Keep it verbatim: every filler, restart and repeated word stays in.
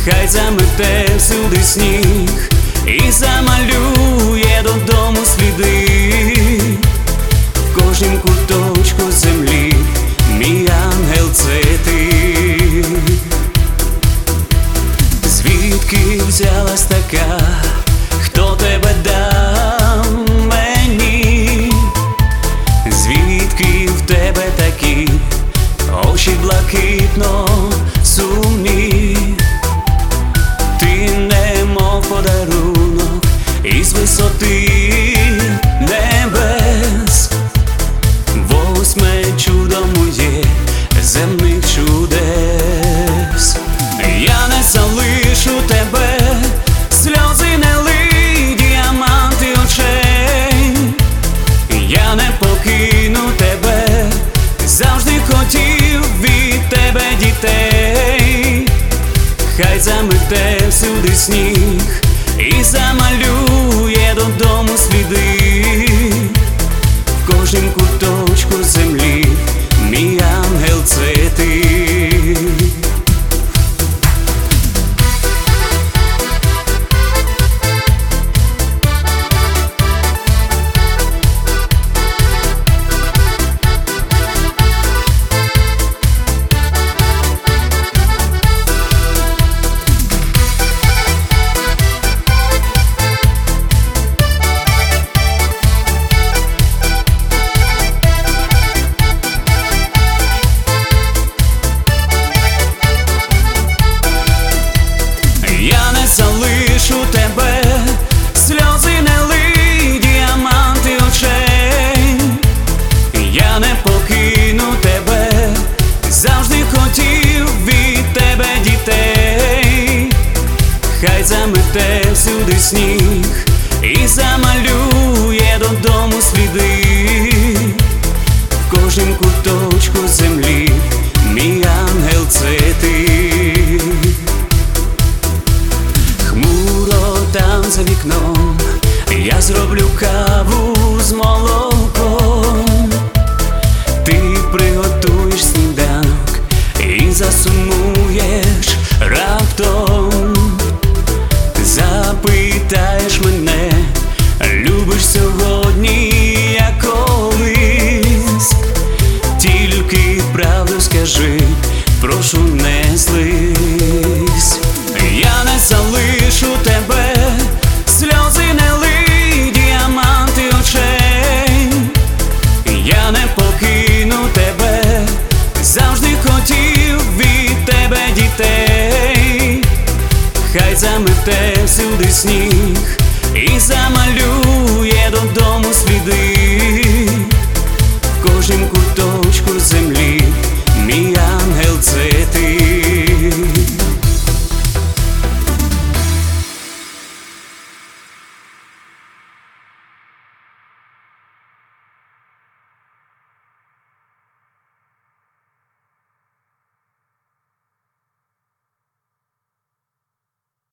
хай замете всюди сніг і замалює додому сліди. В кожнім куточку землі мій ангел — це ти. Звідки взялась така, хто тебе дав мені? Звідки в тебе такі очі блакитно сумні? Ти немов подарунок із висоти небес, восьме чудо моє земних чудес. Я не залишу тебе, сльози не лий, діаманти очей. Я не покину тебе, завжди хотів від тебе дітей. Хай замете всюди сніг і замалює додому сліди. В кожнім куточку землі мій ангел — це ти. Залишу тебе, сльози не лий, діаманти очей. Я не покину тебе, завжди хотів від тебе дітей. Хай замете всюди сніг і замалює додому сліди. В кожнім куточку землі мій ангел — це ти. Там за вікном я зроблю каву з молоком. Ти приготуєш сніданок і засумуєш раптом. Запитаєш мене, любиш сьогодні, як колись. Тільки правду скажи, прошу, не злись. Я не залишу тебе, сльози не лий, діаманти очей. Я не покину тебе, завжди хотів від тебе дітей. Хай замете всюди сніг і замалює додому сліди. В кожнім